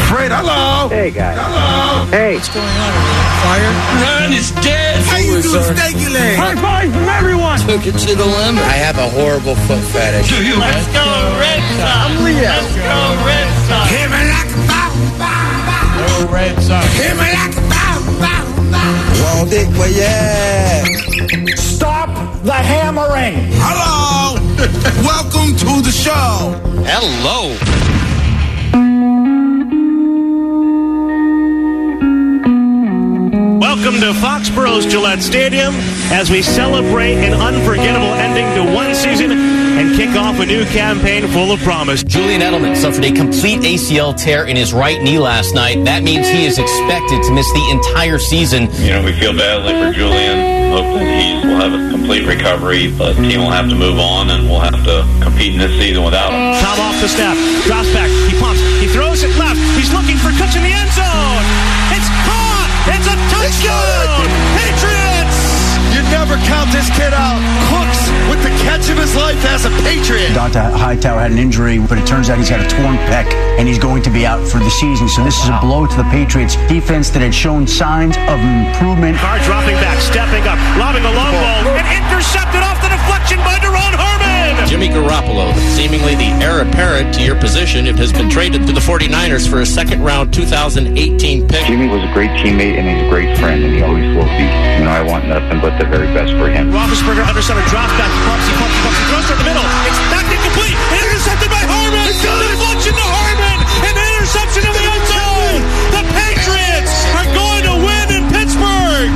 Fred, hello. Hey, guys. Hello. Hey. What's going on? Fire? Run is dead. How you doing, Stanky Leg? High five from everyone. Took it to the limit. I have a horrible foot fetish. Let's go Red Sox. I'm Leo. Let's go Red Sox. Hit me like a bow, bow, bow. Go Red Sox. Hit me like a bow, bow, bow. Wall Dick, where you at? Stop the hammering! Hello. Welcome to the show. Hello. Welcome to Foxborough's Gillette Stadium as we celebrate an unforgettable ending to one season and kick off a new campaign full of promise. Julian Edelman suffered a complete ACL tear in his right knee last night. That means he is expected to miss the entire season. You know, we feel badly for Julian. Hope that he will have a complete recovery, but the team will have to move on and we'll have to compete in this season without him. Tom off the snap, drops back, he pumps, he throws it left, he's looking for Cooks in the end zone. It's caught! It's a touchdown! Patriots! You never count this kid out. Cooks with the catch of his life as a Patriot. Dante Hightower had an injury, but it turns out he's got a torn pec, and he's going to be out for the season. So this is a blow to the Patriots defense that had shown signs of improvement. Carr dropping back, stepping up, lobbing a long ball, and intercepted off the deflection by Deron Harmon! Jimmy Garoppolo, seemingly the heir apparent to your position, has been traded to the 49ers for a second-round 2018 pick. Jimmy was a great teammate and he's a great friend, and he always will be. You know, I want nothing but the very best for him. Roethlisberger under center, drops back, he pumps, he throws to the middle. It's knocked incomplete, intercepted by Harmon! Deflection to Harmon! An interception in the end zone! The Patriots are going to win in Pittsburgh!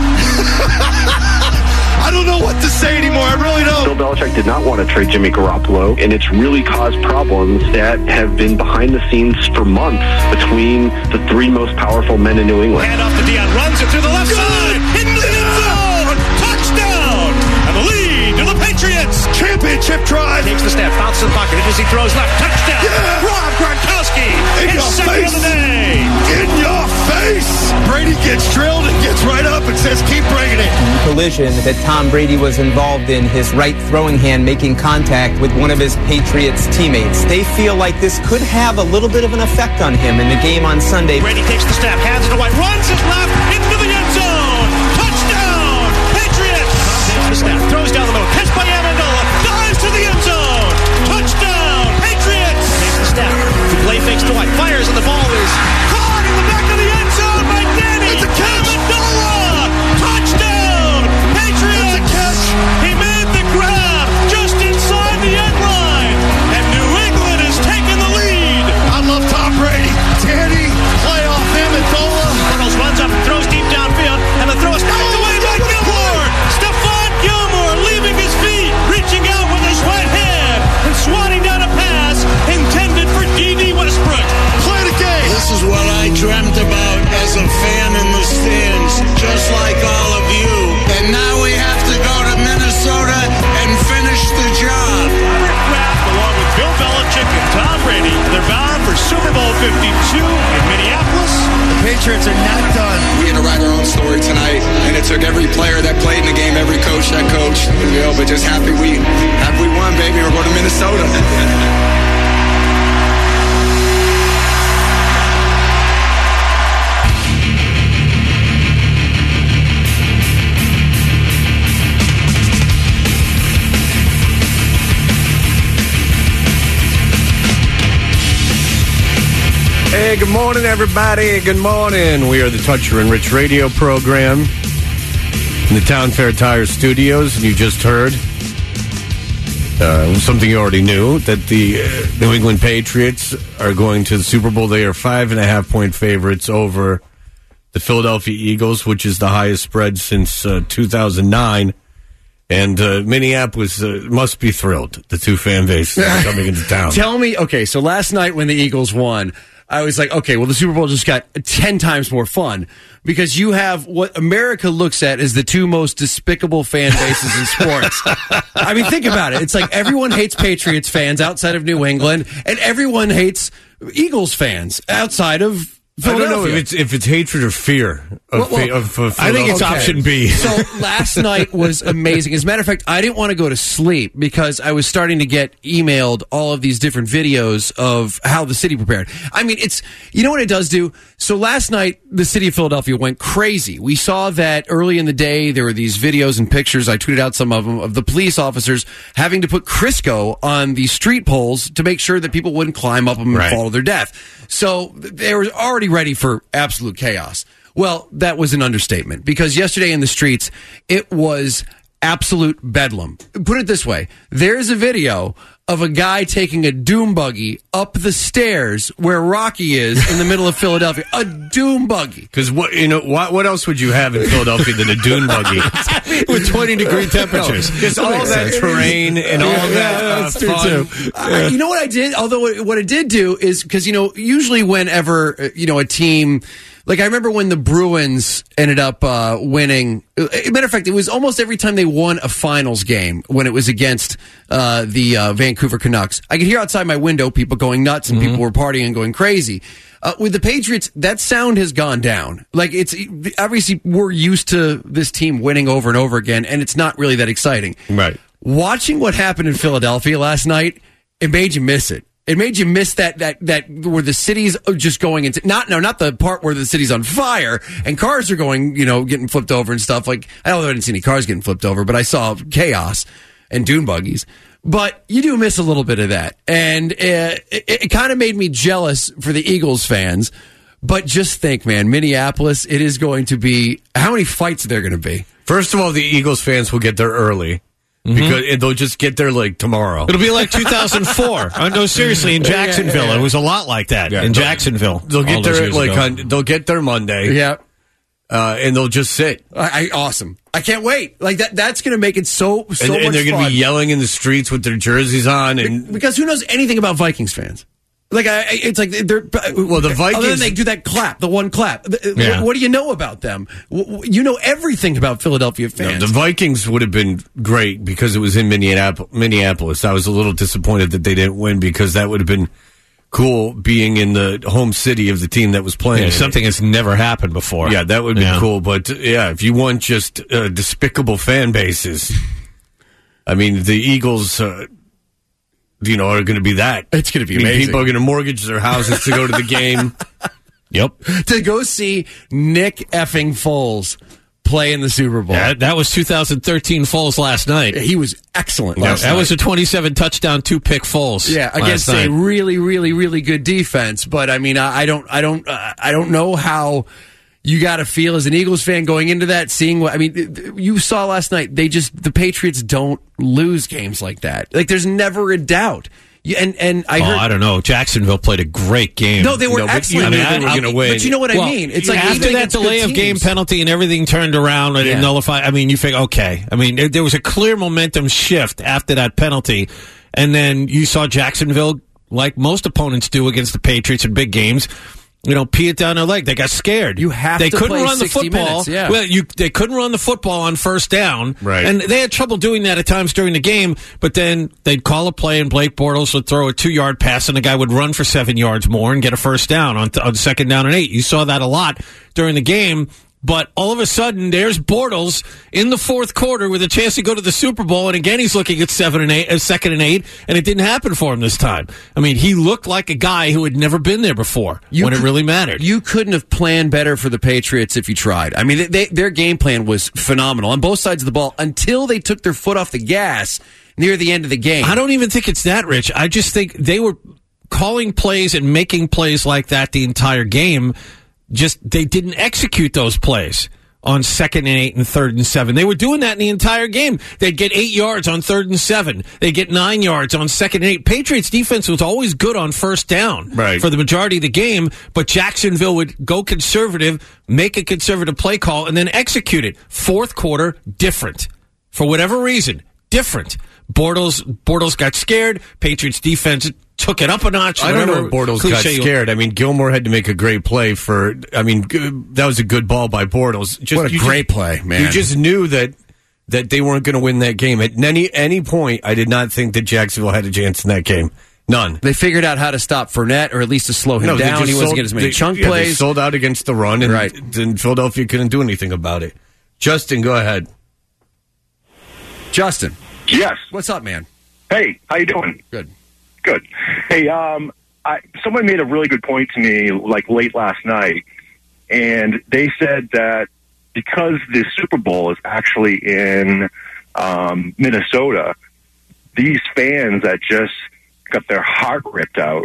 I don't know what to say anymore. I really don't. Bill Belichick did not want to trade Jimmy Garoppolo, and it's really caused problems that have been behind the scenes for months between the three most powerful men in New England. Hand off to Dion, runs it through the left side, into the end zone! Touchdown! And the lead to the Patriots! Championship drive. Takes the snap, bounces the pocket, as he throws left, touchdown! Yeah! Rob Gronkowski! In his your second face. of the day! In your face. Brady gets drilled and gets right up and says, keep bringing it. Collision that Tom Brady was involved in, his right throwing hand making contact with one of his Patriots teammates. They feel like this could have a little bit of an effect on him in the game on Sunday. Brady takes the snap, hands it to White, runs his left into the end zone! Touchdown! Patriots! Takes the snap, throws down the middle, catch by Amendola, dives to the end zone! Touchdown! Patriots! Takes the snap, the play fakes to White, fires, and the ball is caught in the back of the end zone by Danny! It's a catch! Amendola! Touchdown! Patriots! It's a catch! He made the grab just inside the end line, and New England has taken the lead! I love Tom Brady. Danny, playoff Amendola. Cardinals runs up, throws deep downfield, and the throw is knocked away by Gilmore! Stephon Gilmore leaving his feet, reaching out with his right hand, and swatting down a pass intended for D.D. Westbrook. Play the game. This is what I dreamt about as a fan in the stands, just like all of you. And now we have to go to Minnesota and finish the job. Rick Kraft, along with Bill Belichick and Tom Brady, they're bound for Super Bowl 52 in Minneapolis. The Patriots are not done. We had to write our own story tonight, and it took every player that played in the game, every coach that coached, but just happy we won, baby. We're going to Minnesota. Hey, good morning, everybody. Good morning. We are the Toucher and Rich radio program in the Town Fair Tire Studios, and you just heard something you already knew, that the New England Patriots are going to the Super Bowl. They are 5.5-point favorites over the Philadelphia Eagles, which is the highest spread since 2009. And Minneapolis must be thrilled, the two fan bases coming into town. Tell me, okay, so last night when the Eagles won, I was like, okay, well, the Super Bowl just got 10 times more fun because you have what America looks at as the two most despicable fan bases in sports. I mean, think about it. It's like everyone hates Patriots fans outside of New England, and everyone hates Eagles fans outside of Philadelphia. I don't know if it's hatred or fear I think it's option B. So last night was amazing. As a matter of fact, I didn't want to go to sleep because I was starting to get emailed all of these different videos of how the city prepared. I mean, you know what it does do? So last night, the city of Philadelphia went crazy. We saw that early in the day, there were these videos and pictures, I tweeted out some of them, of the police officers having to put Crisco on the street poles to make sure that people wouldn't climb up them and fall to their death. So they were already ready for absolute chaos. Well, that was an understatement because yesterday in the streets, it was absolute bedlam. Put it this way. There's a video of a guy taking a doom buggy up the stairs where Rocky is in the middle of Philadelphia. A doom buggy. Because what else would you have in Philadelphia than a dune buggy with 20-degree temperatures? Just all that terrain and all that fun. You know what I did? Although what it did do is because usually whenever a team. Like, I remember when the Bruins ended up winning. Matter of fact, it was almost every time they won a finals game when it was against the Vancouver Canucks. I could hear outside my window people going nuts and people were partying and going crazy. With the Patriots, that sound has gone down. Like, it's obviously we're used to this team winning over and over again, and it's not really that exciting. Right. Watching what happened in Philadelphia last night, it made you miss it. It made you miss that where the city's just going into not the part where the city's on fire and cars are going, getting flipped over and stuff. Like, I didn't see any cars getting flipped over, but I saw chaos and dune buggies. But you do miss a little bit of that, and it kind of made me jealous for the Eagles fans. But just think, man, Minneapolis, it is going to be how many fights are there going to be? First of all, the Eagles fans will get there early. Because they'll just get there like tomorrow. It'll be like 2004. No, seriously, in Jacksonville, it was a lot like that. In Jacksonville, they'll get there they'll get there Monday. Yeah, and they'll just sit. Awesome! I can't wait. Like that. That's going to make it so much fun. And they're going to be yelling in the streets with their jerseys on, and because who knows anything about Vikings fans? Like it's like they're the Vikings. Other than they do that clap, the one clap. What do you know about them? You know everything about Philadelphia fans. No, the Vikings would have been great because it was in Minneapolis. I was a little disappointed that they didn't win because that would have been cool being in the home city of the team that was playing. Yeah, something that's never happened before. Yeah, that would be cool. But if you want just despicable fan bases, I mean, the Eagles. Are going to be that. It's going to be amazing. People are going to mortgage their houses to go to the game. Yep. To go see Nick effing Foles play in the Super Bowl. Yeah, that was 2013 Foles last night. He was excellent last night. That was a 27-touchdown, 2-pick Foles. Yeah, against a really, really, really good defense. But I mean, I don't know how you got to feel as an Eagles fan going into that, seeing what, I mean, you saw last night, the Patriots don't lose games like that. Like, there's never a doubt. And I heard, I don't know. Jacksonville played a great game. No, they were excellent. They were going to win. But you know what I mean? It's like after that delay of game penalty and everything turned around and nullified. I mean, you think, okay. I mean, there was a clear momentum shift after that penalty, and then you saw Jacksonville, like most opponents do against the Patriots in big games, pee it down their leg. They got scared. They couldn't play run the 60 football. minutes, yeah. Well, they couldn't run the football on first down. Right. And they had trouble doing that at times during the game, but then they'd call a play and Blake Bortles would throw a 2-yard pass and the guy would run for 7 yards more and get a first down on second down and 8. You saw that a lot during the game. But all of a sudden, there's Bortles in the fourth quarter with a chance to go to the Super Bowl, and again, he's looking at 2nd and 8, and it didn't happen for him this time. I mean, he looked like a guy who had never been there before when it really mattered. You couldn't have planned better for the Patriots if you tried. I mean, their game plan was phenomenal on both sides of the ball until they took their foot off the gas near the end of the game. I don't even think it's that, Rich. I just think they were calling plays and making plays like that the entire game. Just they didn't execute those plays on 2nd and 8 and 3rd and 7. They were doing that in the entire game. They'd get 8 yards on 3rd and 7. They'd get 9 yards on 2nd and 8. Patriots defense was always good on first down for the majority of the game, but Jacksonville would go conservative, make a conservative play call, and then execute it. Fourth quarter, different. For whatever reason, different. Bortles got scared. Patriots defense took it up a notch. I don't know if Bortles got scared. I mean, Gilmore had to make a great play that was a good ball by Bortles. What a great play, man. You just knew that they weren't going to win that game. At any point, I did not think that Jacksonville had a chance in that game. None. They figured out how to stop Fournette, or at least to slow him down. He wasn't getting as many chunk They plays. sold out against the run, and then Philadelphia couldn't do anything about it. Justin, go ahead. Justin. Yes. What's up, man? Hey, how you doing? Good. Good. Hey, someone made a really good point to me, like late last night, and they said that because the Super Bowl is actually in Minnesota, these fans that just got their heart ripped out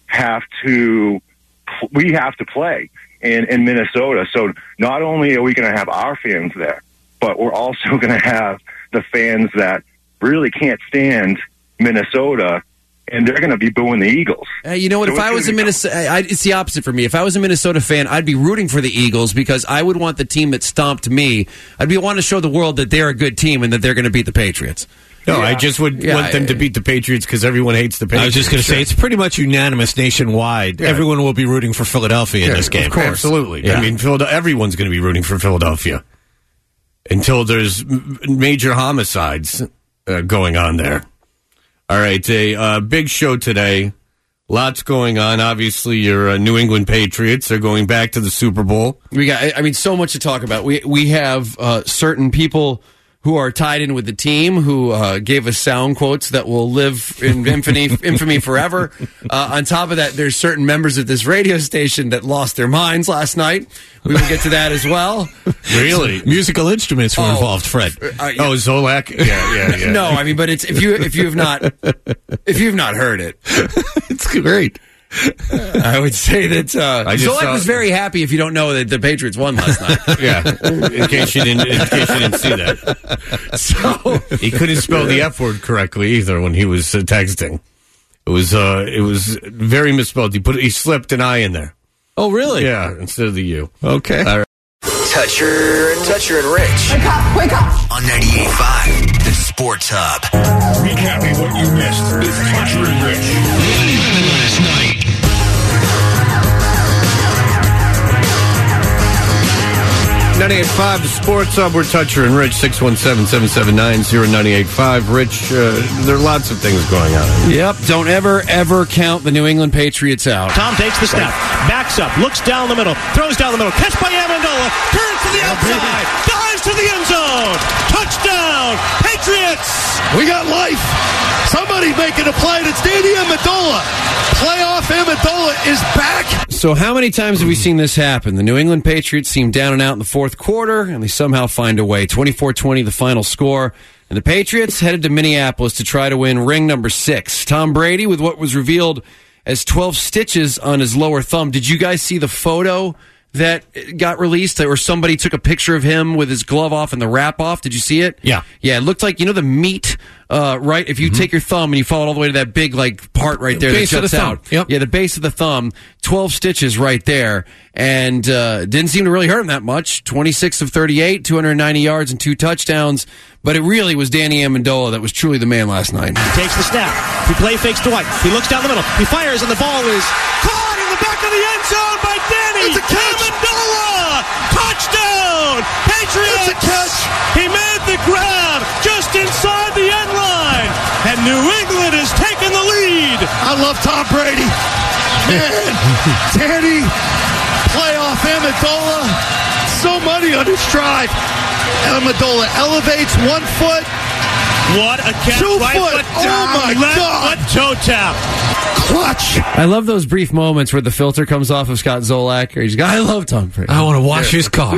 we have to play in Minnesota. So not only are we going to have our fans there, but we're also going to have the fans that really can't stand Minnesota, and they're going to be booing the Eagles. You know what? So if I was a Minnesota, it's the opposite for me. If I was a Minnesota fan, I'd be rooting for the Eagles because I would want the team that stomped me. I'd want to show the world that they're a good team and that they're going to beat the Patriots. No, I just would want them to beat the Patriots because everyone hates the Patriots. I was just going to say, it's pretty much unanimous nationwide. Yeah. Everyone will be rooting for Philadelphia in this game. Of course. Absolutely. Yeah. I mean, everyone's going to be rooting for Philadelphia until there's major homicides going on there. All right, a big show today. Lots going on. Obviously, your New England Patriots are going back to the Super Bowl. We got, so much to talk about. We have certain people who are tied in with the team, who gave us sound quotes that will live in infamy forever. On top of that, there's certain members of this radio station that lost their minds last night. We will get to that as well. Really? Musical instruments were involved, Fred. Zolak? Yeah. No, I mean, but it's if you've not heard it, it's great. I would say that Zolak was very happy. If you don't know that the Patriots won last night, yeah. In case you didn't see that, so he couldn't spell the F word correctly either when he was texting. It was very misspelled. He slipped an I in there. Oh, really? Yeah, instead of the U. Okay. All right. Toucher and Rich. Wake up. On 98.5, the Sports Hub. Recapping what you missed with Toucher and Rich. Last night. 98.5, the Sports Hub. We're Toucher and Rich, 617-779-0985. Rich, there are lots of things going on. Yep. Don't ever count the New England Patriots out. Tom takes the snap, backs up, looks down the middle, throws down the middle, catch by Amendola, turns to the outside, dives to the end zone, touchdown, Patriots! We got life. Somebody making a play. It's Danny Amendola. Playoff Amendola is back. So how many times have we seen this happen? The New England Patriots seem down and out in the fourth quarter, and they somehow find a way. 24-20 the final score. And the Patriots headed to Minneapolis to try to win ring number 6. Tom Brady with what was revealed as 12 stitches on his lower thumb. Did you guys see the photo that got released, or somebody took a picture of him with his glove off and the wrap off? Did you see it? Yeah. Yeah, it looked like, the meat, right? If you take your thumb and you follow it all the way to that big, part right there base that of juts the out. thumb. Yep. Yeah, the base of the thumb, 12 stitches right there. And didn't seem to really hurt him that much. 26 of 38, 290 yards and 2 touchdowns. But it really was Danny Amendola that was truly the man last night. He takes the snap. He play fakes Dwight. He looks down the middle. He fires, and the ball is caught in the back of the end zone by Danny Amendola. Touchdown, Patriots! It's a catch. He made the grab just inside the end line, and New England has taken the lead. I love Tom Brady. Man, Danny, playoff Amendola, so money on his drive. Amendola elevates 1 foot. What a catch. 2 right foot. foot down, Oh, my God. Foot toe tap. Clutch. I love those brief moments where the filter comes off of Scott Zolak. Or he's got, I love Tom Brady. I want to wash his car.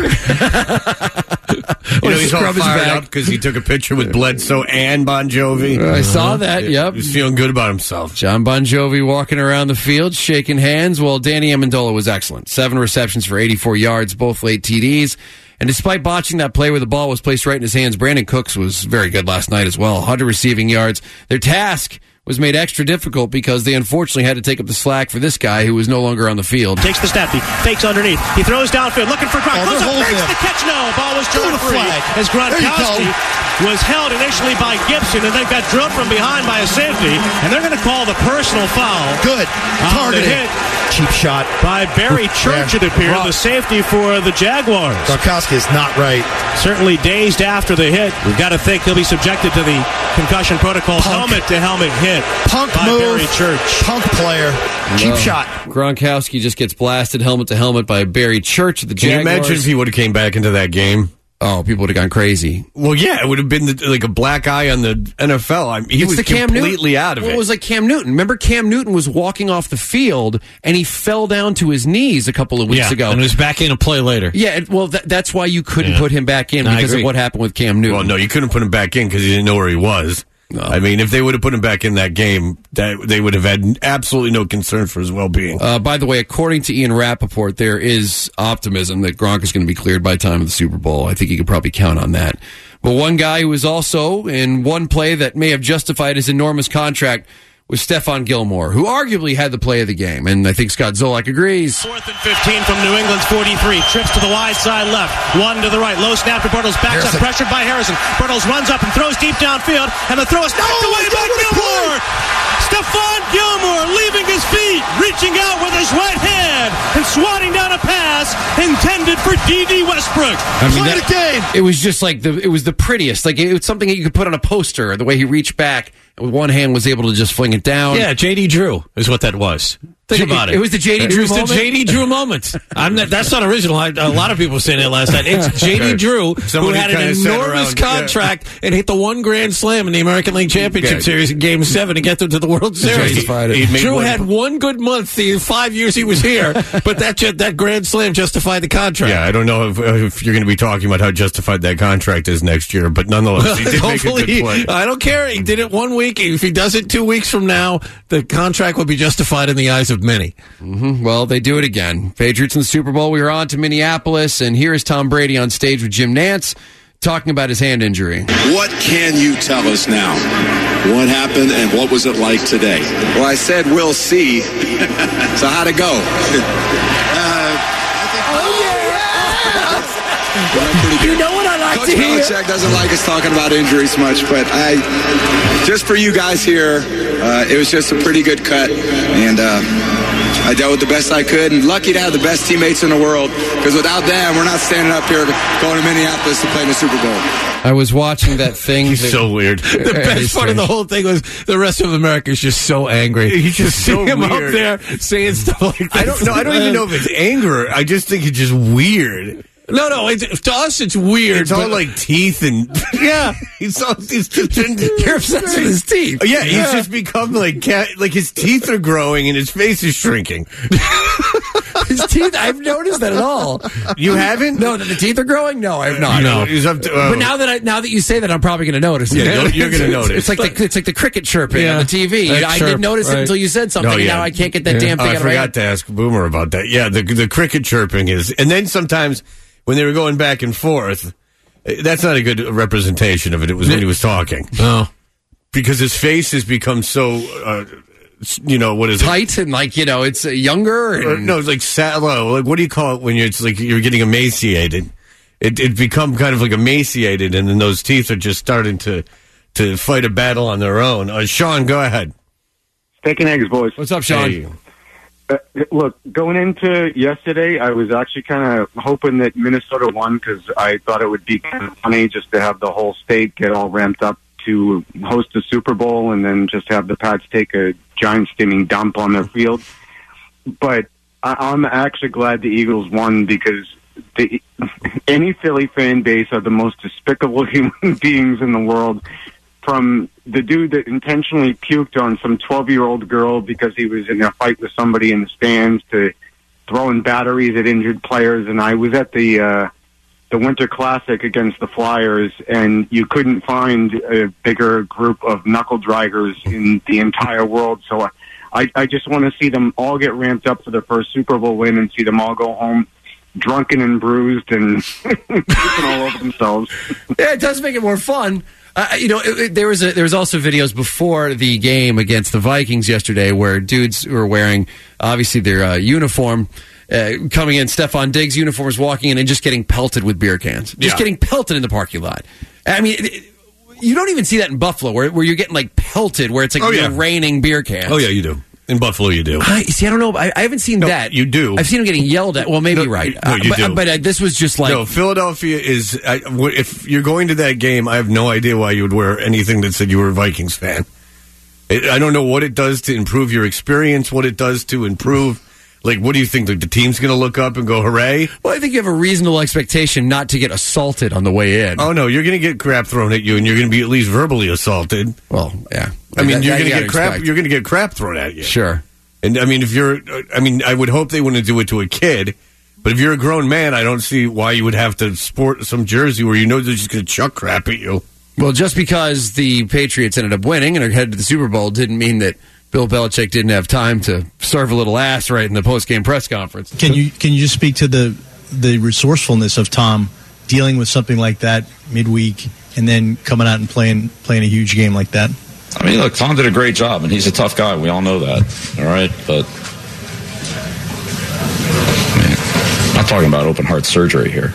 He's all fired up because he took a picture with Bledsoe and Bon Jovi. I saw that, yep. He's feeling good about himself. John Bon Jovi walking around the field, shaking hands. Well, Danny Amendola was excellent. 7 receptions for 84 yards, both late TDs. And despite botching that play where the ball was placed right in his hands, Brandon Cooks was very good last night as well. 100 receiving yards. Their task was made extra difficult because they unfortunately had to take up the slack for this guy who was no longer on the field. Takes the snap, he fakes underneath, he throws downfield, looking for Gronk, goes up, makes the catch, no, ball was drawn free, as Gronkowski was held initially by Gibson and then got drilled from behind by a safety, and they're going to call the personal foul. Good. Targeted. Cheap shot. By Barry Church, it appeared, the safety for the Jaguars. Gronkowski is not right. Certainly dazed after the hit. We've got to think he'll be subjected to the concussion protocols, helmet-to-helmet hit. hit. Punk by move. Barry Church. Punk player. Cheap shot. Gronkowski just gets blasted helmet to helmet by Barry Church of the Can you Jaguars. imagine if he would have came back into that game? Oh, people would have gone crazy. Well, yeah, it would have been like a black eye on the NFL. He was completely out of it. Well, it was like Cam Newton. Remember, Cam Newton was walking off the field and he fell down to his knees a couple of weeks ago. And was back in a play later. Yeah, well, that's why you couldn't put him back in because of what happened with Cam Newton. Well, no, you couldn't put him back in because he didn't know where he was. No. I mean, if they would have put him back in that game, they would have had absolutely no concern for his well-being. By the way, according to Ian Rappaport, there is optimism that Gronk is going to be cleared by the time of the Super Bowl. I think you could probably count on that. But one guy who was also in one play that may have justified his enormous contract was Stephon Gilmore, who arguably had the play of the game. And I think Scott Zolak agrees. 4th and 15 from New England's 43. Trips to the wide side left. One to the right. Low snap to Bortles. Backs up. Pressured by Harrison. Bortles runs up and throws deep downfield. And the throw is knocked away by Gilmore. Stephon Gilmore leaving his feet. Reaching out with his right hand. And swatting down a pass intended for D.D. Westbrook. Play the game. It was just like it was the prettiest. Like it was something that you could put on a poster. The way he reached back and with one hand was able to just fling it down. Yeah, J.D. Drew is what that was. Think about it. It was the J.D. Drew moment? It was the J.D. Drew moment. That's not original. A lot of people were saying it last night. It's J.D. Drew who had an enormous contract and hit the one grand slam in the American League Championship Series in Game 7 to get them to the World Series. Drew had one good month the 5 years he was here, but that grand slam justified the contract. Yeah, I don't know if you're going to be talking about how justified that contract is next year, but nonetheless, he did make a good play. I don't care. He did it 1 week. If he does it 2 weeks from now, the contract will be justified in the eyes of many. Mm-hmm. Well, they do it again. Patriots in the Super Bowl. We are on to Minneapolis, and here is Tom Brady on stage with Jim Nantz talking about his hand injury. What can you tell us now? What happened and what was it like today? Well, I said we'll see. So how'd it go? You know what I like Coach to hear? Belichick doesn't like us talking about injuries much, but just for you guys here, it was just a pretty good cut, and I dealt with the best I could, and lucky to have the best teammates in the world, because without them, we're not standing up here going to Minneapolis to play in the Super Bowl. I was watching that thing. He's so weird. The best part of the whole thing was the rest of America is just so angry. He's just so him weird. up there saying stuff like that. I don't even know if it's anger. I just think it's just weird. No, to us it's weird. It's all like teeth and yeah. You're obsessed with his teeth. Yeah, he's just become like his teeth are growing and his face is shrinking. His teeth, I've noticed that at all. You haven't? No, that the teeth are growing? No, I have not. No. He's up to, but now that you say that, I'm probably going to notice. Yeah, you're going to notice. It's like the cricket chirping on the TV. I didn't notice it until you said something, and now I can't get that damn thing out of my head. I forgot to ask Boomer about that. Yeah, the cricket chirping is, and then sometimes when they were going back and forth, that's not a good representation of it. It was when he was talking. Oh, because his face has become so. What is tight it? And it's younger. And... No, it's like sallow. Like what do you call it when it's like you're getting emaciated? It become kind of like emaciated, and then those teeth are just starting to fight a battle on their own. Sean, go ahead. Steak and eggs, boys. What's up, Sean? Hey. Look, going into yesterday, I was actually kind of hoping that Minnesota won because I thought it would be kind of funny just to have the whole state get all ramped up to host the Super Bowl and then just have the Pats take a giant steaming dump on their field. But I'm actually glad the Eagles won because any Philly fan base are the most despicable human beings in the world. From the dude that intentionally puked on some 12-year-old girl because he was in a fight with somebody in the stands to throwing batteries at injured players. And I was at the Winter Classic against the Flyers, and you couldn't find a bigger group of knuckle draggers in the entire world. So I just want to see them all get ramped up for their first Super Bowl win and see them all go home drunken and bruised and puking all over themselves. Yeah, it does make it more fun. There was also videos before the game against the Vikings yesterday where dudes who were wearing obviously their uniform coming in. Stephon Diggs' uniform was walking in and just getting pelted with beer cans, getting pelted in the parking lot. I mean, you don't even see that in Buffalo where you're getting like pelted, where it's like raining beer cans. Oh yeah, you do. In Buffalo, you do. I don't know. I haven't seen that. You do. I've seen them getting yelled at. Well, maybe right. No, you do. But this was just like... No, Philadelphia is... if you're going to that game, I have no idea why you would wear anything that said you were a Vikings fan. I don't know what it does to improve your experience, what it does to improve. Like, what do you think? The team's going to look up and go, hooray? Well, I think you have a reasonable expectation not to get assaulted on the way in. Oh, no, you're going to get crap thrown at you, and you're going to be at least verbally assaulted. Well, yeah. I mean, you're going to get crap. You're going to get crap thrown at you. Sure. And I mean, I would hope they wouldn't do it to a kid. But if you're a grown man, I don't see why you would have to sport some jersey where you know they're just going to chuck crap at you. Well, just because the Patriots ended up winning and are headed to the Super Bowl didn't mean that Bill Belichick didn't have time to serve a little ass right in the post-game press conference. Can you just speak to the resourcefulness of Tom dealing with something like that midweek and then coming out and playing a huge game like that? I mean, look, Tom did a great job, and he's a tough guy. We all know that, all right? But I'm not talking about open heart surgery here.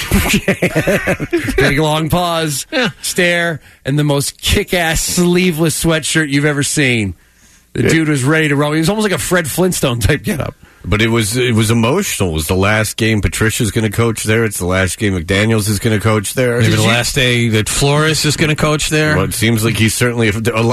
Big long pause, stare, and the most kick-ass sleeveless sweatshirt you've ever seen. The dude was ready to roll. He was almost like a Fred Flintstone type getup. But it was emotional. It was the last game Patricia's going to coach there. It's the last game McDaniels is going to coach there. Maybe the last day that Flores is going to coach there. Well, it seems like he's certainly...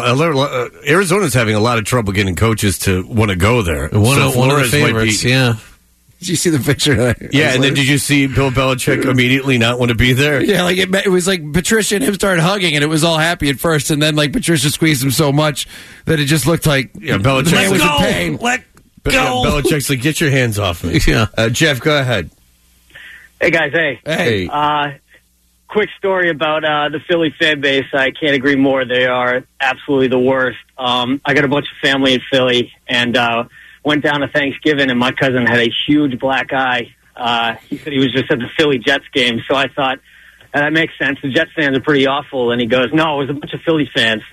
Arizona's having a lot of trouble getting coaches to want to go there. One of the favorites, yeah. Did you see the picture? Yeah, and then did you see Bill Belichick immediately not want to be there? Yeah, like it was like Patricia and him started hugging, and it was all happy at first, and then like Patricia squeezed him so much that it just looked like Belichick was in pain. Let go. Belichick's like, get your hands off me. Yeah. Jeff, go ahead. Hey guys, hey. Quick story about the Philly fan base. I can't agree more. They are absolutely the worst. I got a bunch of family in Philly, and went down to Thanksgiving, and my cousin had a huge black eye. He said he was just at the Philly Jets game, so I thought, that makes sense. The Jets fans are pretty awful. And he goes, no, it was a bunch of Philly fans.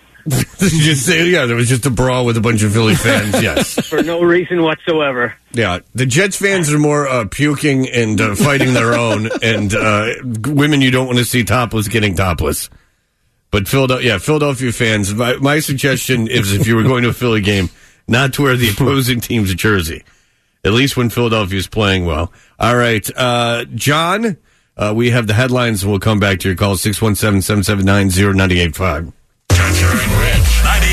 Just say, yeah, there was just a brawl with a bunch of Philly fans, yes. For no reason whatsoever. Yeah, the Jets fans are more puking and fighting their own, and women you don't want to see topless getting topless. But Philadelphia fans, my suggestion is if you were going to a Philly game, not to wear the opposing team's jersey, at least when Philadelphia is playing well. All right, John, we have the headlines, and we'll come back to your call, 617-779-0985. Toucher and Rich,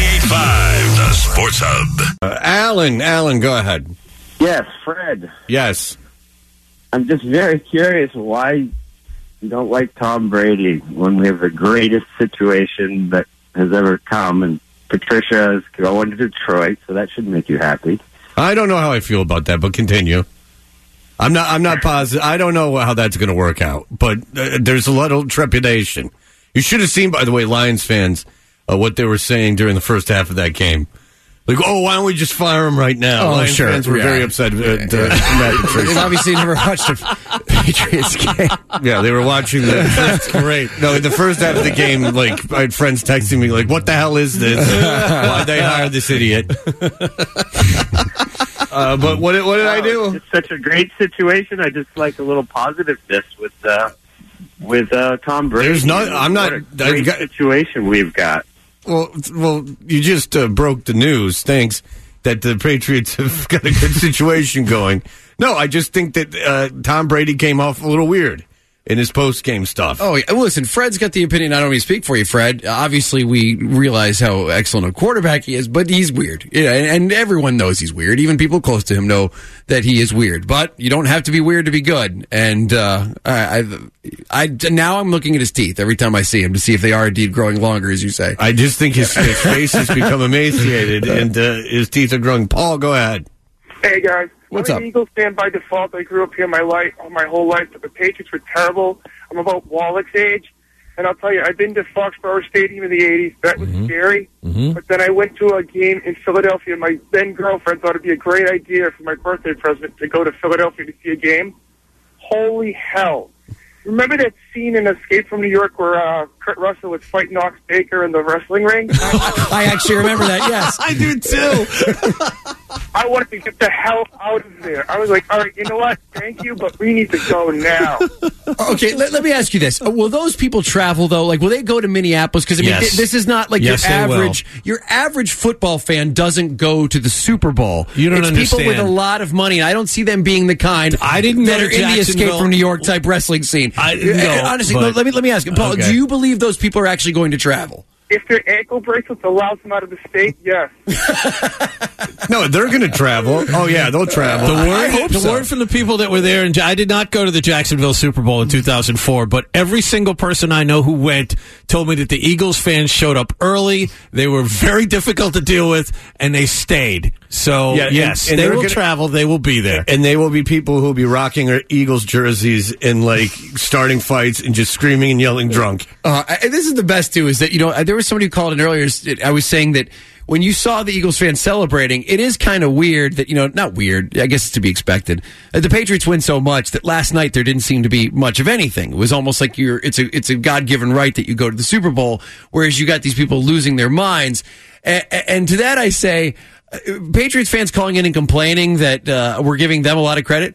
98.5, the Sports Hub. Alan, go ahead. Yes, Fred. Yes. I'm just very curious why you don't like Tom Brady when we have the greatest situation that has ever come, and Patricia is going to Detroit, so that should make you happy. I don't know how I feel about that, but continue. I'm not positive. I don't know how that's going to work out, but there's a lot of trepidation. You should have seen, by the way, Lions fans, what they were saying during the first half of that game. Like, why don't we just fire him right now? Oh, Lions sure. fans were very upset at Matt Patricia. They obviously never watched a Patriots game. Yeah, they were watching that's great. No, in the first half of the game, like, I had friends texting me, like, what the hell is this? Why'd they hire this idiot? But what did I do? It's such a great situation. I just like a little positiveness with Tom Brady. There's not. I'm not. What a great situation we've got. Well, you just broke the news. Thanks that the Patriots have got a good situation going. No, I just think that Tom Brady came off a little weird in his post-game stuff. Oh, yeah. Listen, Fred's got the opinion. I don't even speak for you, Fred. Obviously, we realize how excellent a quarterback he is, but he's weird. Yeah, and everyone knows he's weird. Even people close to him know that he is weird. But you don't have to be weird to be good. And now I'm looking at his teeth every time I see him to see if they are indeed growing longer, as you say. I just think his face has become emaciated, and his teeth are growing. Paul, go ahead. Hey, guys. What's I'm up? an Eagles fan by default. I grew up here my whole life, but the Patriots were terrible. I'm about Wallach's age, and I'll tell you, I've been to Foxborough Stadium in the 80s. That was scary. But then I went to a game in Philadelphia. My then-girlfriend thought it'd be a great idea for my birthday present to go to Philadelphia to see a game. Holy hell. Remember that scene in Escape from New York where Kurt Russell was fighting Ox Baker in the wrestling ring? I actually remember that, yes. I do, too. I wanted to get the hell out of there. I was like, all right, you know what? Thank you, but we need to go now. Okay, let me ask you this. Will those people travel, though? Like, will they go to Minneapolis? Because, I mean, Yes. this is not like your average football fan doesn't go to the Super Bowl. You don't understand. People with a lot of money, and I don't see them being the kind I didn't that go are to in the Escape Jacksonville. from New York type wrestling scene. I didn't go, Honestly, but- let me ask you, Paul, Okay. do you believe those people are actually going to travel? If their ankle bracelets allows them out of the state, yes. No, they're going to travel. Oh, yeah, they'll travel. The word from the people that were there, and I did not go to the Jacksonville Super Bowl in 2004, but every single person I know who went told me that the Eagles fans showed up early, they were very difficult to deal with, and they stayed. So, yes, and they will travel, they will be there. And they will be people who will be rocking their Eagles jerseys and, like, starting fights and just screaming and yelling drunk. And this is the best, too, is that, there was somebody who called in earlier. I was saying that when you saw the Eagles fans celebrating, it is kind of weird that, not weird, I guess it's to be expected. The Patriots win so much that last night there didn't seem to be much of anything. It was almost like it's a God-given right that you go to the Super Bowl, whereas you got these people losing their minds. And to that I say, Patriots fans calling in and complaining that we're giving them a lot of credit.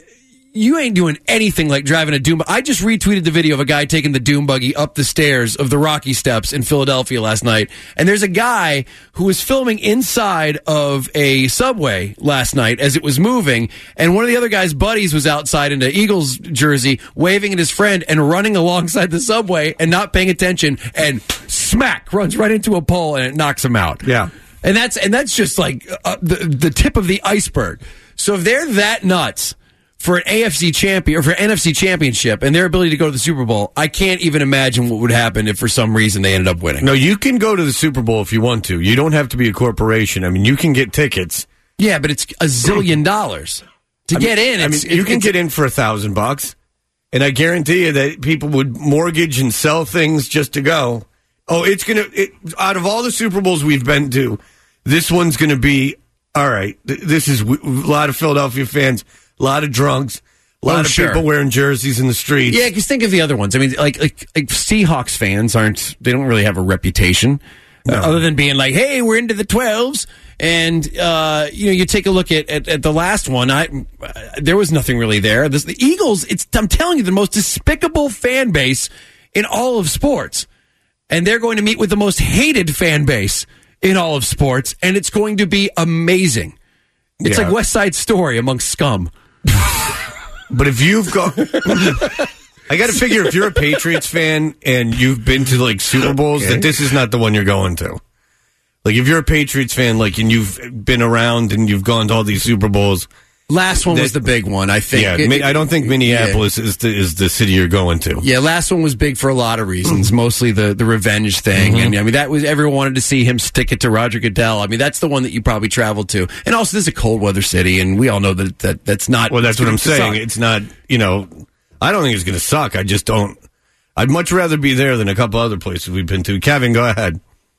You ain't doing anything like driving a doom. I just retweeted the video of a guy taking the doom buggy up the stairs of the Rocky Steps in Philadelphia last night. And there's a guy who was filming inside of a Subway last night as it was moving. And one of the other guy's buddies was outside in an Eagles jersey waving at his friend and running alongside the Subway and not paying attention, and smack, runs right into a pole and it knocks him out. Yeah. And that's just like the tip of the iceberg. So if they're that nuts for an AFC champion or for an NFC championship and their ability to go to the Super Bowl, I can't even imagine what would happen if for some reason they ended up winning. No, you can go to the Super Bowl if you want to. You don't have to be a corporation. I mean, you can get tickets. Yeah, but it's $1 zillion to get in. You can get in for $1,000, and I guarantee you that people would mortgage and sell things just to go. Oh, out of all the Super Bowls we've been to, this one's going to be all right. This is a lot of Philadelphia fans. A lot of drunks, a lot of people wearing jerseys in the streets. Yeah, because think of the other ones. I mean, like Seahawks fans they don't really have a reputation other than being like, hey, we're into the 12s. And, you take a look at the last one. There was nothing really there. The Eagles, I'm telling you, the most despicable fan base in all of sports. And they're going to meet with the most hated fan base in all of sports. And it's going to be amazing. It's like West Side Story amongst scum. But if you've got, I got to figure if you're a Patriots fan and you've been to like Super Bowls, that this is not the one you're going to. Like if you're a Patriots fan, like and you've been around and you've gone to all these Super Bowls. Last one was the big one, I think. Yeah, I don't think Minneapolis is the city you're going to. Yeah, last one was big for a lot of reasons, mostly the revenge thing. Mm-hmm. And I mean, that was everyone wanted to see him stick it to Roger Goodell. I mean, that's the one that you probably traveled to. And also, this is a cold weather city, and we all know that's not. Well, that's what I'm saying. It's not. I don't think it's going to suck. I just don't. I'd much rather be there than a couple other places we've been to. Kevin, go ahead.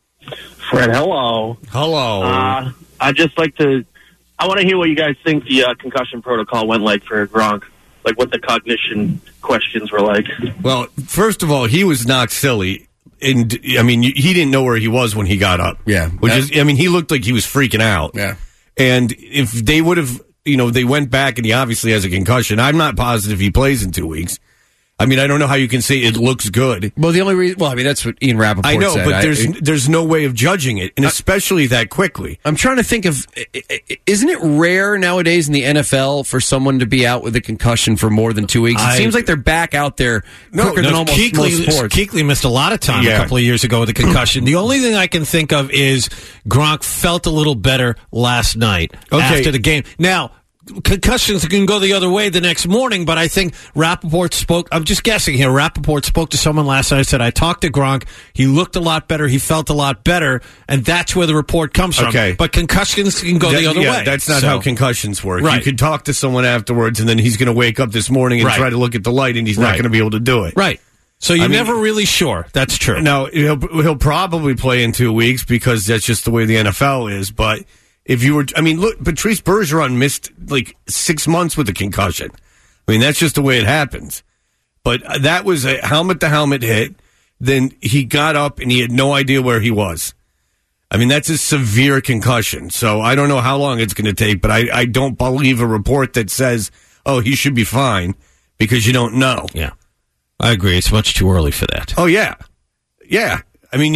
Fred, hello. Hello. I'd just like to. I want to hear what you guys think the concussion protocol went like for Gronk. Like what the cognition questions were like. Well, first of all, he was knocked silly. And, I mean, he didn't know where he was when he got up. Yeah. He looked like he was freaking out. Yeah. And if they would have, they went back and he obviously has a concussion. I'm not positive he plays in 2 weeks. I mean, I don't know how you can say it looks good. Well, the only reason, that's what Ian Rappaport said. I know, but there's no way of judging it, and especially that quickly. I'm trying to think of, isn't it rare nowadays in the NFL for someone to be out with a concussion for more than 2 weeks? It seems like they're back out there quicker than almost most sports. Kuechly missed a lot of time a couple of years ago with a concussion. The only thing I can think of is Gronk felt a little better last night after the game. Now, concussions can go the other way the next morning, but I think Rappaport spoke, I'm just guessing here, Rappaport spoke to someone last night and said, I talked to Gronk, he looked a lot better, he felt a lot better, and that's where the report comes from. Okay. But concussions can go the other way. That's not how concussions work. Right. You could talk to someone afterwards, and then he's going to wake up this morning and try to look at the light, and he's not going to be able to do it. Right. So you're never really sure. That's true. Now, he'll probably play in 2 weeks because that's just the way the NFL is, but if you were, look, Patrice Bergeron missed like 6 months with a concussion. I mean, that's just the way it happens. But that was a helmet-to-helmet hit. Then he got up and he had no idea where he was. I mean, that's a severe concussion. So I don't know how long it's going to take, but I don't believe a report that says, oh, he should be fine because you don't know. Yeah. I agree. It's much too early for that. Oh, yeah. Yeah. I mean,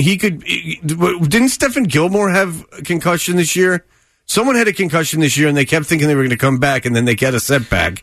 didn't Stephen Gilmore have a concussion this year? Someone had a concussion this year, and they kept thinking they were going to come back, and then they get a setback.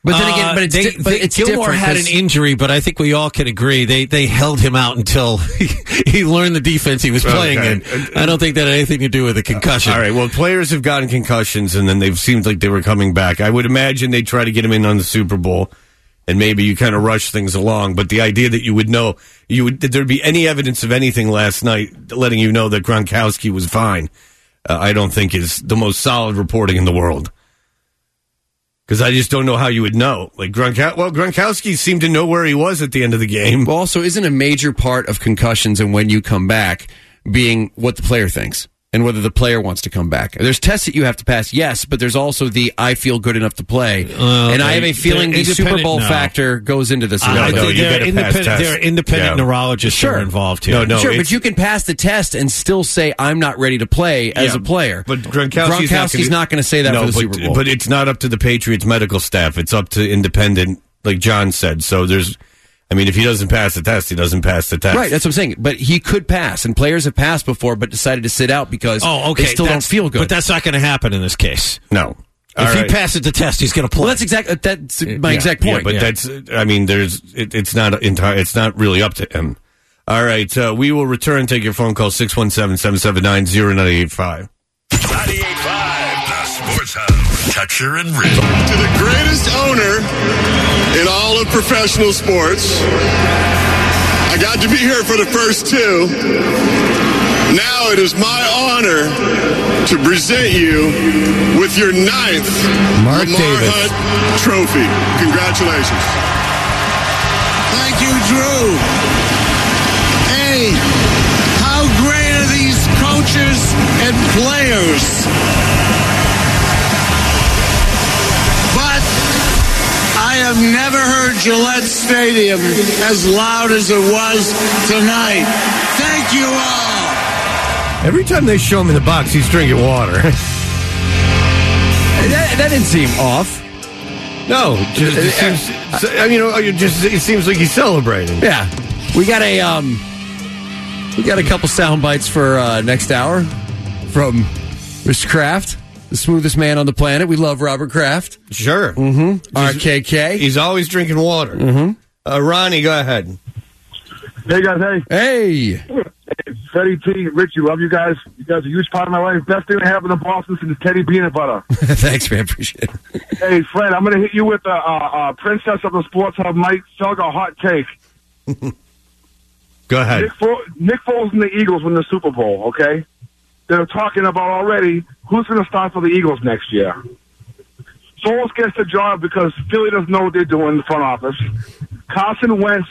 But then again, it's Gilmore different had an injury, but I think we all can agree they held him out until he learned the defense he was playing in. I don't think that had anything to do with a concussion. All right, well, players have gotten concussions, and then they've seemed like they were coming back. I would imagine they'd try to get him in on the Super Bowl, and maybe you kind of rush things along. But the idea that you would know, that there'd be any evidence of anything last night letting you know that Gronkowski was fine, I don't think is the most solid reporting in the world. Because I just don't know how you would know. Like Gronkowski seemed to know where he was at the end of the game. Well, also, isn't a major part of concussions and when you come back being what the player thinks and whether the player wants to come back? There's tests that you have to pass, yes, but there's also the I feel good enough to play. And I have a feeling the Super Bowl factor goes into this. You got to pass tests. There are independent neurologists who are involved here. Sure, but you can pass the test and still say, I'm not ready to play as a player. But Gronkowski's not going to say that for the Super Bowl. But it's not up to the Patriots medical staff. It's up to independent, like John said. So if he doesn't pass the test, he doesn't pass the test. Right, that's what I'm saying. But he could pass, and players have passed before but decided to sit out because they still don't feel good. But that's not going to happen in this case. No. If he passes the test, he's going to play. Well, that's my exact point. Yeah, but it's not really up to him. All right, we will return. Take your phone call 617-779-0985. 98.5, the Sports Hub. Toucher and Rich. To the greatest owner in all of professional sports. I got to be here for the first two. Now it is my honor to present you with your 9th Mark Lamar Davis Hunt Trophy. Congratulations. Thank you, Drew. Hey, how great are these coaches and players? But I have never heard Gillette Stadium as loud as it was tonight. Thank you all. Every time they show him in the box, he's drinking water. that didn't seem off. No, it seems like he's celebrating. Yeah, we got a couple sound bites for next hour from Mr. Kraft, the smoothest man on the planet. We love Robert Kraft. Sure. Mm-hmm. RKK. He's always drinking water. Mm-hmm. Ronnie, go ahead. Hey, guys. Hey. Freddie T, Richie, love you guys. You guys are a huge part of my life. Best thing that happened in Boston since Teddy Peanut Butter. Thanks, man. Appreciate it. Hey, Fred, I'm going to hit you with a Princess of the Sports Hub, Mike Felger hot take. Go ahead. Nick Foles and the Eagles win the Super Bowl, okay? They're talking about already who's going to start for the Eagles next year. Foles gets the job because Philly doesn't know what they're doing in the front office. Carson Wentz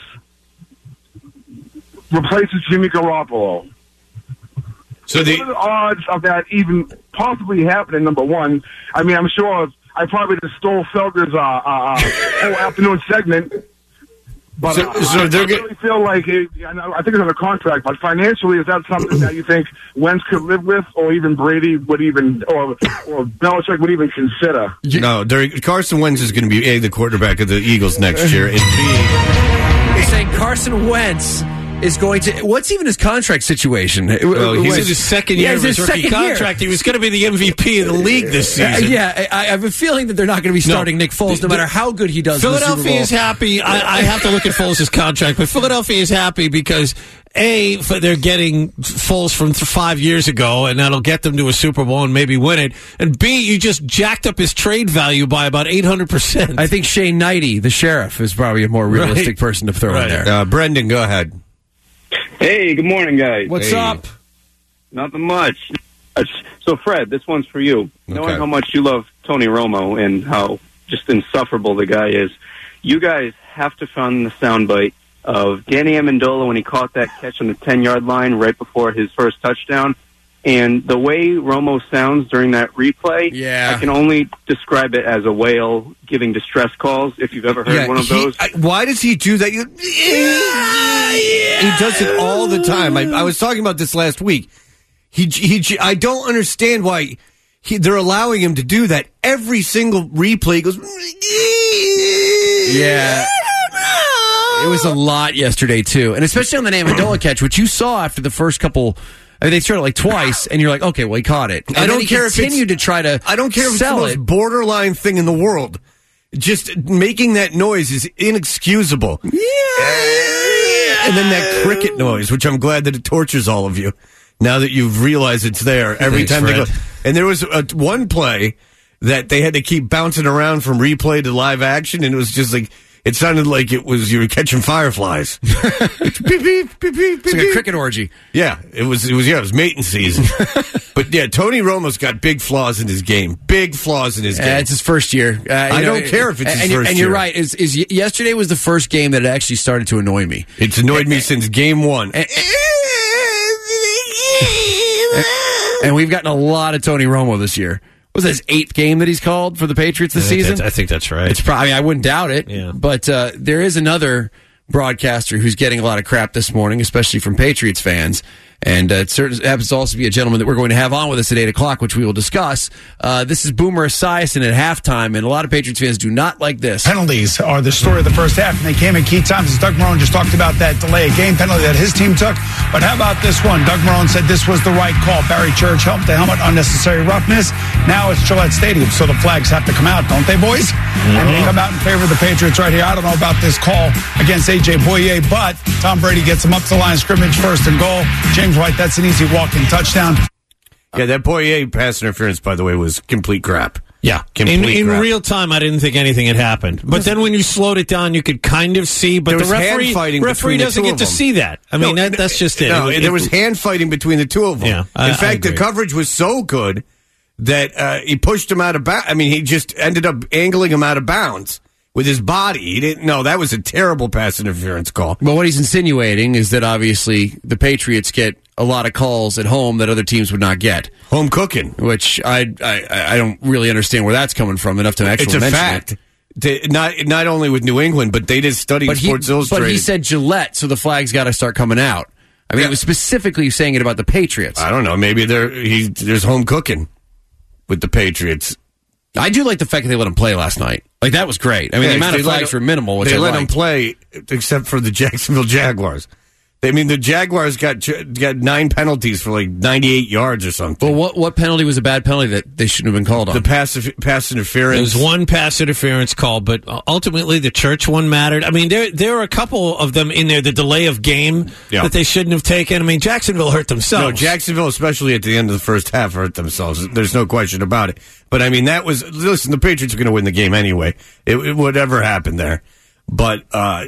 replaces Jimmy Garoppolo. So what are the odds of that even possibly happening, number one? I mean, I'm sure I probably just stole Felger's whole afternoon segment. But I really feel like I think it's on a contract, but financially, is that something that you think Wentz could live with, or even Brady would even, or Belichick would even consider? No, Carson Wentz is going to be A, the quarterback of the Eagles next year, and B... You're saying Carson Wentz is going to... What's even his contract situation? Well, he's in his second year of his rookie contract. He was going to be the MVP of the league this season. I have a feeling that they're not going to be starting Nick Foles no matter how good he does in the Super Bowl. Philadelphia is happy. I have to look at Foles' contract, but Philadelphia is happy because, A, they're getting Foles from 5 years ago, and that'll get them to a Super Bowl and maybe win it. And B, you just jacked up his trade value by about 800%. I think Shane Knighty, the sheriff, is probably a more realistic person to throw in there. Brendan, go ahead. Hey, good morning, guys. What's up? Nothing much. So, Fred, this one's for you. Knowing how much you love Tony Romo and how just insufferable the guy is, you guys have to find the soundbite of Danny Amendola when he caught that catch on the 10-yard line right before his first touchdown. And the way Romo sounds during that replay, I can only describe it as a whale giving distress calls, if you've ever heard one of those. Why does he do that? He does it all the time. I was talking about this last week. I don't understand why they're allowing him to do that. Every single replay goes... Yeah. It was a lot yesterday, too. And especially on the Amendola catch, which you saw after the first couple... I mean, they started like twice, and you're like, okay, well, he caught it. And I don't care if continued to try to I don't care if it's the most borderline thing in the world. just making that noise is inexcusable. Yeah. And then that cricket noise, which I'm glad that it tortures all of you now that you've realized it's there every time they go. And there was one play that they had to keep bouncing around from replay to live action, and it was just like, it sounded like you were catching fireflies. Beep, beep, beep, beep, beep, it's like a cricket orgy. Yeah, it was mating season. But yeah, Tony Romo's got big flaws in his game. Big flaws in his game. It's his first year. I don't care if it's his first year. And you're right. Yesterday was the first game that it actually started to annoy me. It's annoyed me since game one. And we've gotten a lot of Tony Romo this year. Was that his 8th game that he's called for the Patriots this season? I think that's right. It's probably, I wouldn't doubt it. Yeah. But there is another broadcaster who's getting a lot of crap this morning, especially from Patriots fans. And it happens to also be a gentleman that we're going to have on with us at 8 o'clock, which we will discuss. This is Boomer Esiason at halftime, and a lot of Patriots fans do not like this. Penalties are the story of the first half, and they came in key times. As Doug Marrone just talked about that delay of game penalty that his team took. But how about this one? Doug Marrone said this was the right call. Barry Church helped the helmet, unnecessary roughness. Now it's Gillette Stadium, so the flags have to come out, don't they, boys? And they come out in favor of the Patriots right here. I don't know about this call against A.J. Boye, but Tom Brady gets him up to the line of scrimmage, first and goal. James White, that's an easy walk-in touchdown. Yeah, that Boye pass interference, by the way, was complete crap. Yeah, in real time, I didn't think anything had happened. But then when you slowed it down, you could kind of see. But the referee doesn't get to see that. I mean, that's just it. No, there was hand fighting between the two of them. Yeah, in fact, the coverage was so good that he pushed him out of bounds. I mean, he just ended up angling him out of bounds with his body. He didn't know. That was a terrible pass interference call. But what he's insinuating is that obviously the Patriots get a lot of calls at home that other teams would not get. Home cooking. Which I don't really understand where that's coming from enough to actually mention fact. Not only with New England, but they did study Sports Illustrated. But he said Gillette, so the flag's got to start coming out. I mean, it was specifically saying it about the Patriots. I don't know. Maybe there's home cooking with the Patriots. I do like the fact that they let him play last night. Like, that was great. I mean, the amount of flags were minimal, which they let liked. him play, except for the Jacksonville Jaguars. I mean, the Jaguars got 9 penalties for like 98 yards or something. Well, what penalty was a bad penalty that they shouldn't have been called on? The pass interference. There was one pass interference call, but ultimately the Church one mattered. I mean, there are a couple of them in there. The delay of game that they shouldn't have taken. I mean, Jacksonville hurt themselves. No, Jacksonville, especially at the end of the first half, hurt themselves. There's no question about it. But I mean, listen, the Patriots are going to win the game anyway. Whatever happened there. But,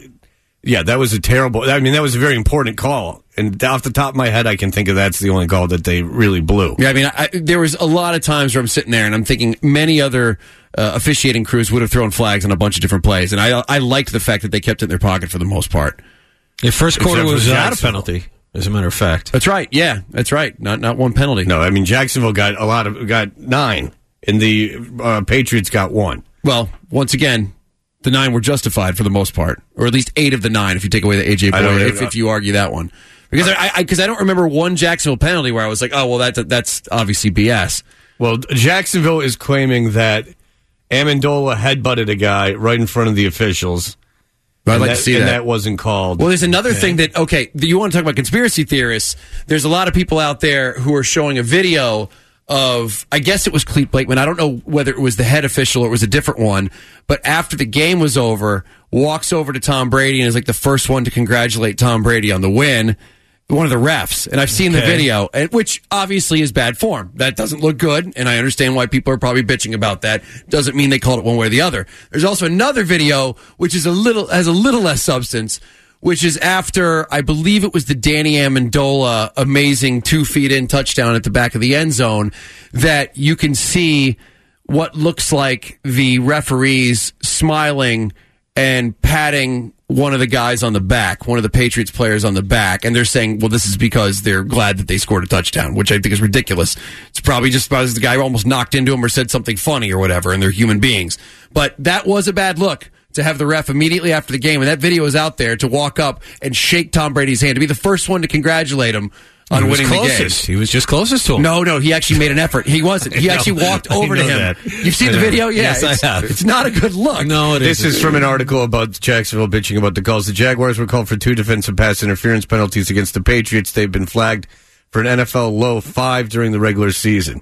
yeah, that was that was a very important call. And off the top of my head, I can think of that's the only call that they really blew. Yeah, I mean, there was a lot of times where I'm sitting there and I'm thinking many other officiating crews would have thrown flags on a bunch of different plays. And I liked the fact that they kept it in their pocket for the most part. The first quarter was without a penalty, as a matter of fact. That's right. Yeah, that's right. Not one penalty. No, I mean, Jacksonville got 9, and the Patriots got 1. Well, once again, the 9 were justified for the most part, or at least 8 of the 9 if you take away the A.J. Boye, if you argue that one. Because I don't remember one Jacksonville penalty where I was like, oh, well, that's obviously BS. Well, Jacksonville is claiming that Amendola headbutted a guy right in front of the officials. I'd like to see that. And that wasn't called. Well, there's another thing that, you want to talk about conspiracy theorists. There's a lot of people out there who are showing a video of, I guess it was Clete Blakeman. I don't know whether it was the head official or it was a different one. But after the game was over, walks over to Tom Brady and is like the first one to congratulate Tom Brady on the win. One of the refs. And I've seen the video, which obviously is bad form. That doesn't look good. And I understand why people are probably bitching about that. Doesn't mean they called it one way or the other. There's also another video, which is has a little less substance, which is after, I believe it was the Danny Amendola amazing 2 feet in touchdown at the back of the end zone, that you can see what looks like the referees smiling and patting one of the guys on the back, one of the Patriots players on the back, and they're saying, well, this is because they're glad that they scored a touchdown, which I think is ridiculous. It's probably just because the guy almost knocked into him or said something funny or whatever, and they're human beings. But that was a bad look, to have the ref immediately after the game, and that video is out there, to walk up and shake Tom Brady's hand, to be the first one to congratulate him on winning the game. He was just closest to him. No, he actually made an effort. He wasn't. He actually walked over to him. You've seen the video? Yeah, yes, I have. It's not a good look. No, This is from an article about Jacksonville bitching about the calls. The Jaguars were called for 2 defensive pass interference penalties against the Patriots. They've been flagged for an NFL low 5 during the regular season.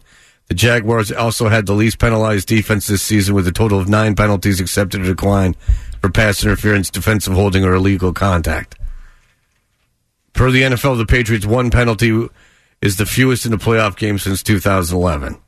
The Jaguars also had the least penalized defense this season with a total of 9 penalties accepted or declined for pass interference, defensive holding, or illegal contact. Per the NFL, the Patriots' 1 penalty is the fewest in a playoff game since 2011.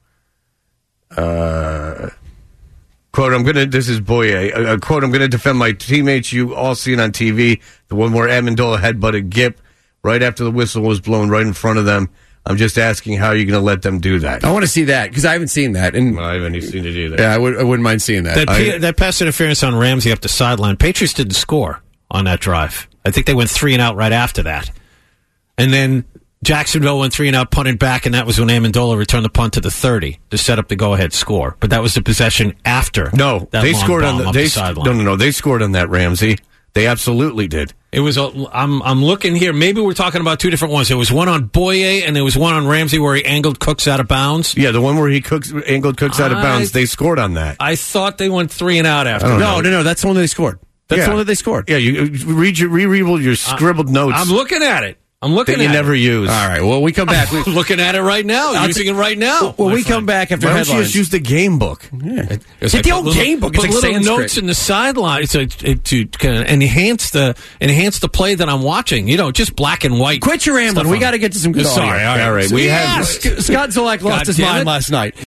Quote, this is Boye. Quote, I'm going to defend my teammates. You all see it on TV. The one where Amendola headbutted Gipp right after the whistle was blown right in front of them. I'm just asking how you're going to let them do that. I want to see that because I haven't seen that. And I haven't seen it either. Yeah, I wouldn't mind seeing that. That pass interference on Ramsey up the sideline. Patriots didn't score on that drive. I think they went 3 and out right after that. And then Jacksonville went 3 and out, punted back, and that was when Amendola returned the punt to the 30 to set up the go-ahead score. But that was the possession after. No, that they long scored bomb on up the sideline. No. They scored on that, Ramsey. They absolutely did. It was. I'm looking here. Maybe we're talking about 2 different ones. There was one on Boye, and there was one on Ramsey where he angled Cooks out of bounds. Yeah, the one where he angled Cooks out of bounds. They scored on that. I thought they went 3 and out after. No. That's the one that they scored. That's the one that they scored. Yeah, you reread your scribbled notes. I'm looking at it. That you never use. All right. Well, we come back. I'm looking at it right now. Using it right now. Well, we come back after Why headlines. don't you just use the game book? Yeah. Get the old game book. It's like little Sanskrit. notes in the sideline to kind of enhance the play that I'm watching. Just black and white. Quit your rambling. We got to get to some good audio. Sorry. All right. Scott Zolak lost his mind last night.